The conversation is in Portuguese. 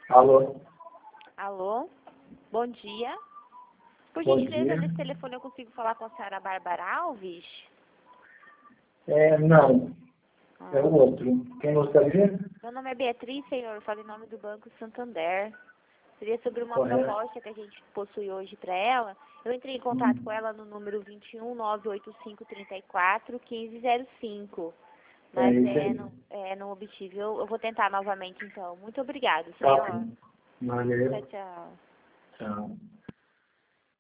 Alô? Alô? Bom dia. Por Bom gentileza, dia. nesse telefone eu consigo falar com a senhora Bárbara Alves? Não, é Ah. o outro. Quem gostaria? Meu nome é Beatriz, senhor. Eu falo em nome do Banco Santander. Seria sobre uma Correto. proposta que a gente possui hoje para ela. Eu entrei em contato com ela no número 21 985 34 1505. É Mas isso aí. não obtive. Eu vou tentar novamente, então. Muito obrigada, Tá senhor. bem. Valeu. Tchau, tchau. Tchau.